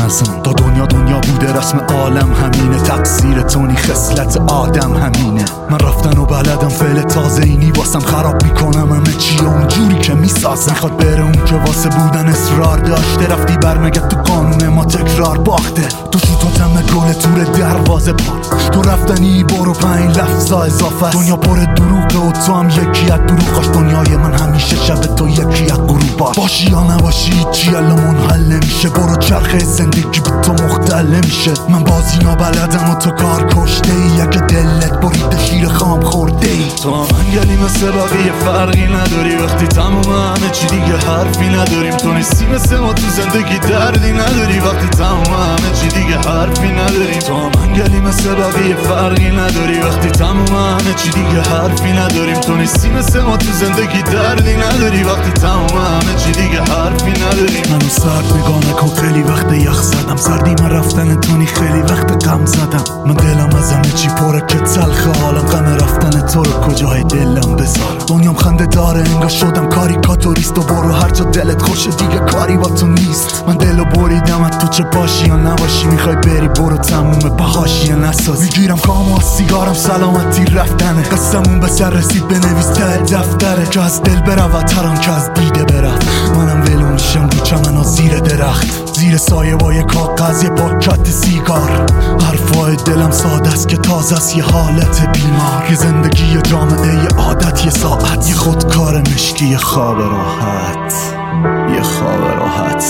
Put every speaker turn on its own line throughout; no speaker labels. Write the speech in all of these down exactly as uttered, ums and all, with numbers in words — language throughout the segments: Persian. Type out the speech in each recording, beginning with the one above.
نزن. تا دنیا دنیا بوده رسم عالم همینه، تقصیر تو نی خصلت آدم همینه. من رفتن و بلدم فعل تازه اینی واسم خراب میکنم همه چی اونجوری که میسازم. میخواد بره اون که واسه بودن اصرار داشته، رفتی برمگه تو قانون ما تکرار باخته. تو شو تم گل تور دروازه پاس، تو رفتنی برو پنج لفظا اضافه است. دنیا پر دروغه و تو هم یکی از دروغاش. دنیای من همیشه شب تو یکی از غروباش. باشی یا نباشی چی الان منحل نمیشه، برو چرخه زندگی به تو مختل نمیشه. من بازی نابلدم و تو کار کشته ای، اگه دلت بریده شیر خام خورده ای. تو هم انگلی مثل بقیه فرقی نداری، وقتی تموم همه چی دیگه حرفی نداریم. تو نیستی مثل ما تو زندگی دردی نداری، وقتی تموم همه چی دیگه حرفی نداریم. تو هم انگلی مثل بقیه فرقی نداری، وقتی تموم همه چی دیگه حرفی نداریم. تو نیستی مثل ما تو زندگی دردی نداری، وقتی تموم همه چی دیگه حرفی نداریم. منو سرد نگاه نکن، خیلی وقت یخ زدم. سردی من رفتن تونی خیلی وقت غم زدم. من دلم از همه چی پره که تلخه، حالم غم رفتن تو رو کجای دلم بذارم. دنیام خنده داره انگار شدم کاریکاتوریست، و برو هر جا دلت خوشه دیگه کاری با تو نیست. من دلو بریدم از تو چه باشی یا نباشی، میخوای بری برو تموم بهاشی یا نسازی. میگیرم کام و سیگارم سلامتی رفتنه، قصمون به سر رسید بنویس ته دفتره. که از دل برود هر آن که از دیده برفت، منم ولو میشم رو چمن و زیر درخت، زیر سایه با یه کاغذ یه پاکت سیگار. حرفای دلم ساده است که تازه است یه حالت بیمار، یه زندگی یه جامعه یه عادت یه ساعت، یه خودکار مشکی یه خواب راحت، یه خواب راحت.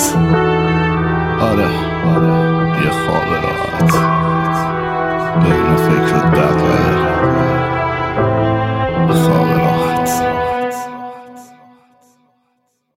آره آره یه خواب راحت بدون فکر درد